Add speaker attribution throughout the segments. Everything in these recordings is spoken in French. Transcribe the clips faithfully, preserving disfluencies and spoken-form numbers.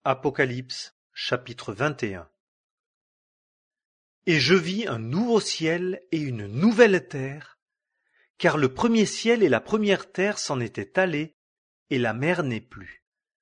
Speaker 1: Apocalypse, chapitre vingt et un. Et je vis un nouveau ciel et une nouvelle terre, car le premier ciel et la première terre s'en étaient allés, et la mer n'est plus.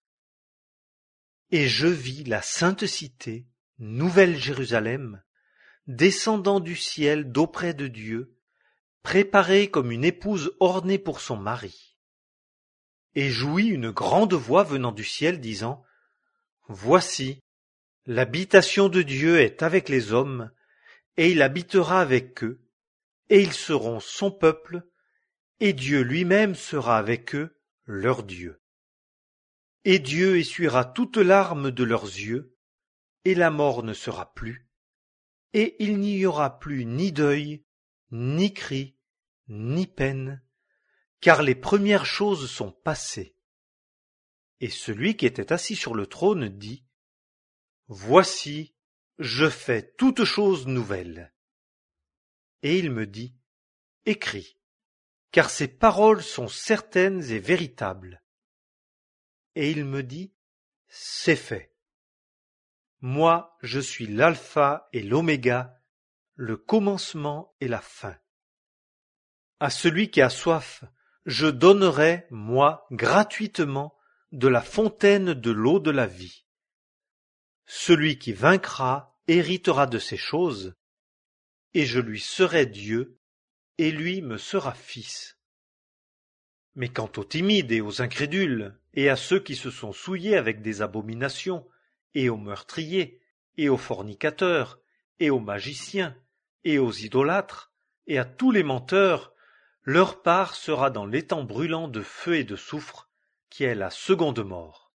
Speaker 1: Et je vis la sainte cité, nouvelle Jérusalem, descendant du ciel d'auprès de Dieu, préparée comme une épouse ornée pour son mari. Et j'ouïs une grande voix venant du ciel disant: Voici, l'habitation de Dieu est avec les hommes, et il habitera avec eux, et ils seront son peuple, et Dieu lui-même sera avec eux, leur Dieu. Et Dieu essuiera toute larme de leurs yeux, et la mort ne sera plus, et il n'y aura plus ni deuil, ni cri, ni peine, car les premières choses sont passées. Et celui qui était assis sur le trône dit: Voici, je fais toutes choses nouvelles. Et il me dit: Écris, car ces paroles sont certaines et véritables. Et il me dit: C'est fait. Moi, je suis l'alpha et l'oméga, le commencement et la fin. À celui qui a soif, je donnerai, moi, gratuitement, de la fontaine de l'eau de la vie. Celui qui vaincra héritera de ces choses, et je lui serai Dieu, et lui me sera fils. Mais quant aux timides et aux incrédules, et à ceux qui se sont souillés avec des abominations, et aux meurtriers, et aux fornicateurs, et aux magiciens, et aux idolâtres, et à tous les menteurs, leur part sera dans l'étang brûlant de feu et de soufre, qui est la seconde mort.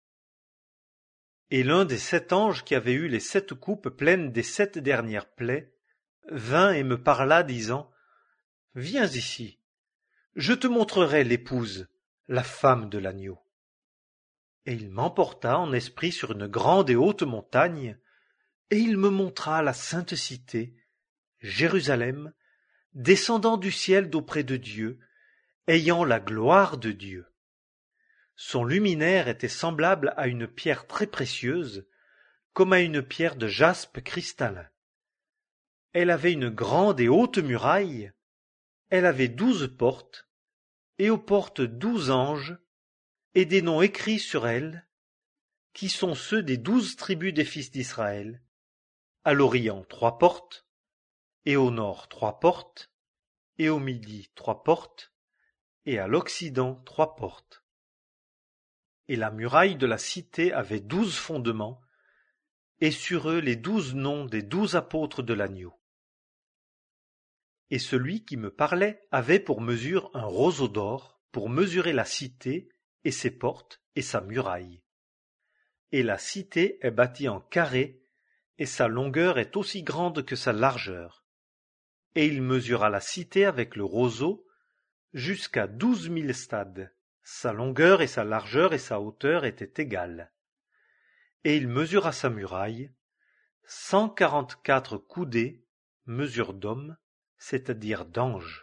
Speaker 1: Et l'un des sept anges qui avait eu les sept coupes pleines des sept dernières plaies vint et me parla, disant: Viens ici, je te montrerai l'épouse, la femme de l'agneau. Et il m'emporta en esprit sur une grande et haute montagne, et il me montra la sainte cité, Jérusalem, descendant du ciel d'auprès de Dieu, ayant la gloire de Dieu. Son luminaire était semblable à une pierre très précieuse, comme à une pierre de jaspe cristallin. Elle avait une grande et haute muraille, elle avait douze portes, et aux portes douze anges, et des noms écrits sur elles, qui sont ceux des douze tribus des fils d'Israël. À l'Orient trois portes, et au nord trois portes, et au midi trois portes, et à l'Occident trois portes. Et la muraille de la cité avait douze fondements, et sur eux les douze noms des douze apôtres de l'agneau. Et celui qui me parlait avait pour mesure un roseau d'or, pour mesurer la cité, et ses portes, et sa muraille. Et la cité est bâtie en carré, et sa longueur est aussi grande que sa largeur. Et il mesura la cité avec le roseau jusqu'à douze mille stades. Sa longueur et sa largeur et sa hauteur étaient égales. Et il mesura sa muraille, cent quarante-quatre coudées, mesure d'homme, c'est-à-dire d'ange.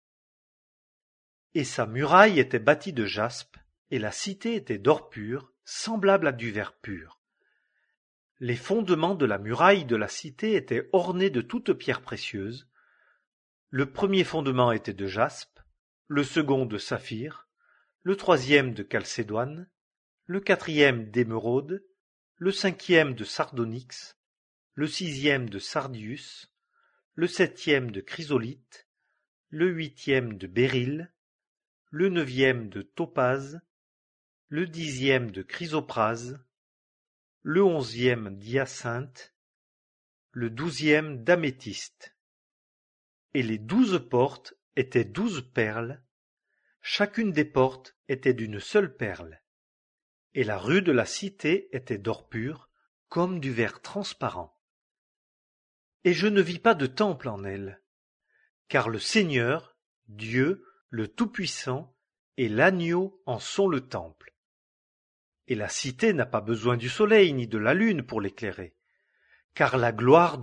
Speaker 1: Et sa muraille était bâtie de jaspe, et la cité était d'or pur, semblable à du verre pur. Les fondements de la muraille de la cité étaient ornés de toutes pierres précieuses. Le premier fondement était de jaspe, le second de saphir, le troisième de chalcédoine, le quatrième d'émeraude, le cinquième de sardonyx, le sixième de sardius, le septième de chrysolite, le huitième de béryl, le neuvième de topaze, le dixième de chrysoprase, le onzième d'hyacinthe, le douzième d'améthyste. Et les douze portes étaient douze perles, chacune des portes était d'une seule perle, et la rue de la cité était d'or pur, comme du verre transparent. Et je ne vis pas de temple en elle, car le Seigneur, Dieu, le Tout-Puissant, et l'agneau en sont le temple. Et la cité n'a pas besoin du soleil ni de la lune pour l'éclairer, car la gloire